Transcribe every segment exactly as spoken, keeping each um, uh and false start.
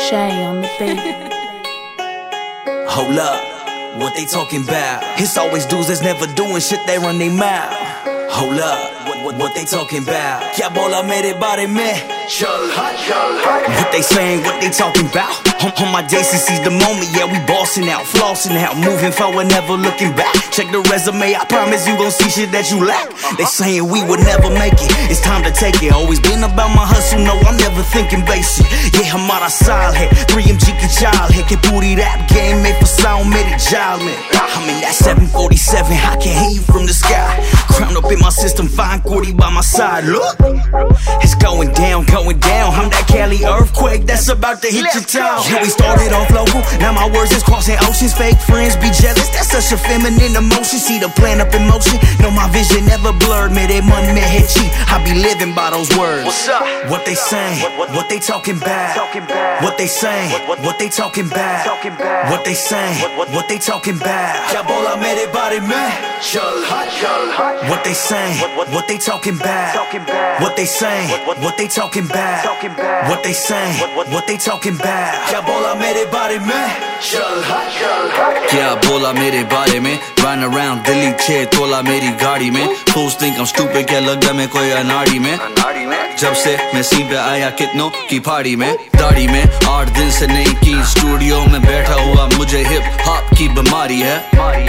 Shay on the beat. Hold up, what they talking about? It's always dudes that's never doing shit, they run their mouth. Hold up, what, what, what they talking about? क्या बोला मेरे बारे में? चल हट, चल हट. What they saying, what they talking about? On, on my J C C's the moment, yeah, we bossing out, flossing out, moving forward, never looking back. Check the resume, I promise you gon' see shit that you lack. They saying we would never make it, it's time to take it. Always been about my hustle, no, I'm never thinking basic. Yeah, हमारा साल है, three M G की चाल है, कि पूरी rap game में फंसाऊं मेरी जाल में. I'm in that seven forty-seven, I can hear you from the sky. Crown up in my system, fine Cordy by my side. Look, it's going down, going down. I'm that Cali earthquake that's about to hit your town. Yeah, we started off local, now my words is crossing oceans. Fake friends be jealous, that's such a feminine emotion. See the plan up in motion, know my vision never blurred. Mere man mein hai chi, I be living by those words. What's up? What they saying? What, what, what they talking about? What they saying? What, what, what they talking about? What they saying? What, what, what they talking about? क्या बोला मेरे बारे में? चल हट, चल हट. What they saying? What, what, what they talking about? What they saying? What, what, what they talking about? What they saying? What, what, what they talking about? क्या बोला मेरे बारे में? चल हट, चल हट. क्या बोला मेरे बारे में? Run around दिल्ली छह तोला मेरी गाड़ी में. Fools think I'm stupid, क्या लगता मैं कोई अनाड़ी में? जब से मैं सीन पे आया कितनों की पार्टी में, दाढ़ी में आठ दिन से नहीं की, स्टूडियो में बैठा हुआ मुझे हिप हॉप की बीमारी है,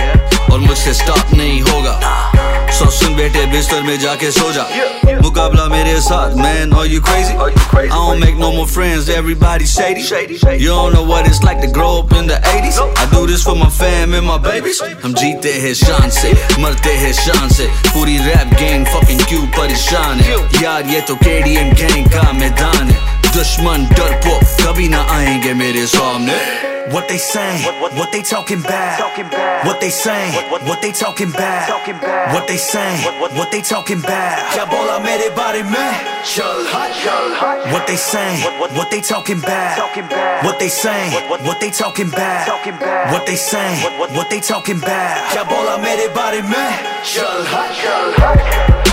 और मुझसे स्टॉप नहीं होगा. सो सुन बेटे बिस्तर में जाके सो जा, मुकाबला मेरे साथ, man, are you crazy? I don't make no more friends, everybody's shady. You don't know what it's like to grow up in the eighties. I do this for my fam and my babies. हम जीते हैं शान से, मरते हैं शान से, पूरी rap gang fucking क्यों परेशान है यार, ये तो K D M gang का मैदान है. दुश्मन डरपोक कभी ना आएंगे मेरे सामने. What they saying? What, what, what they talking about? What they saying? What, what, what they talking about? What they saying? What, what, what they talking about? क्या बोला मेरे बारे में? चल हट, चल हट. What they saying? What, what, what they talking about? What they saying? What, what, what they talking about? What they saying? What, what, what they talking about? क्या बोला मेरे बारे में? चल हट, चल हट.